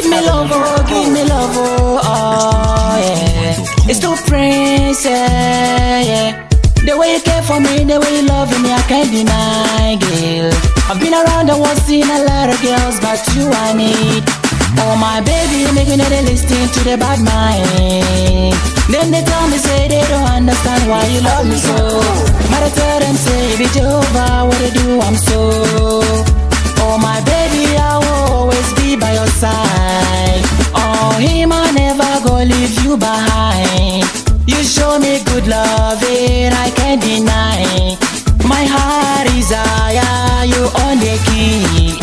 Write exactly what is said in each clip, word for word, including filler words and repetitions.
Give me love, oh, give me love, oh, oh yeah. It's too princess, yeah. The way you care for me, the way you love me, I can't deny, girl. I've been around the world, seen a lot of girls, but you I need. Oh my baby, make me know they listen to the bad mind. Then they tell me, say they don't understand why you love me so. But I tell them, say, be Jehovah, what they do, I'm so. Oh my baby, I will always be by your side. Oh, him, I never go leave you behind. You show me good love, and I can't deny. My heart desire, you on the key.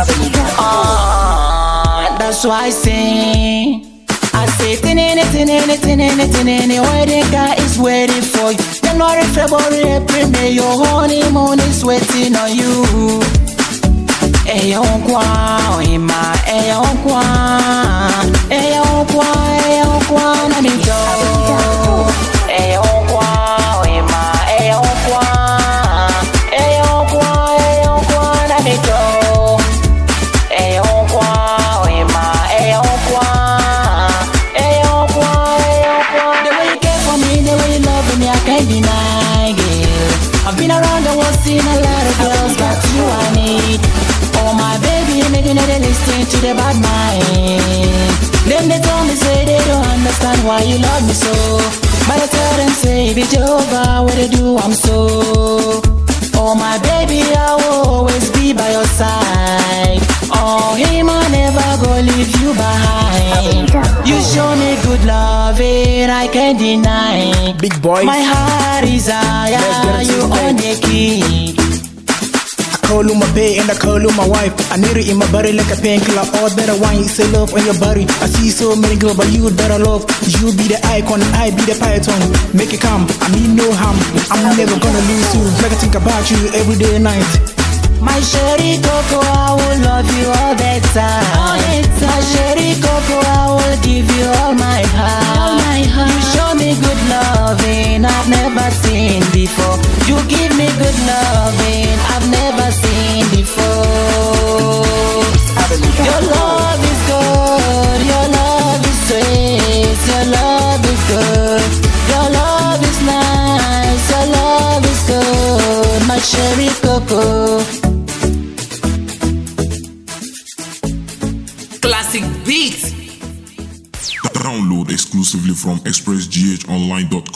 Oh, that's why I sing. I say, tinini, tinini, tinini, tinini, wedding guy is waiting for you. January, February, April, May, your honeymoon is waiting on you. Eyo kwa, ima, eyo kwa, eyo kwa, eyo kwa, na mi do. Eyo kwa, ima, eyo kwa, eyo kwa, eyo kwa, na mi do. Eyo kwa, ima, eyo kwa, eyo kwa, eyo kwa. The way you care for me, the way you love me, I can't deny, girl. I've been around the world, seen a lot of girls, but you I need. Oh my baby, make you know they listen to the bad mind. Then they tell me, say they don't understand why you love me so. But I tell them, say, be Jehovah, what they do, I'm so. Oh my baby, I will always be by your side. Oh, him, I never go leave you behind. You show me good love, and I can't deny. Big boy, my heart desire, you on the key. I call you my babe and I call you my wife. I need it in my body like a painkiller. All that I want is a love on your body. I see so many girls, but you that I love. You be the icon, I be the python. Make it come, I mean no harm. I'm never gonna lose you. Make I think about you every day and night. My sherry coco, I will love you all the time. All the time. My sherry coco, I will give you all my heart. All my heart. You show me good loving I've never seen before. You give me good loving I've never seen before. Your love is good, your love is sweet, your love is good, your love is nice, your love is good, my cherry coco. Classic beats. Download exclusively from express g h online dot com.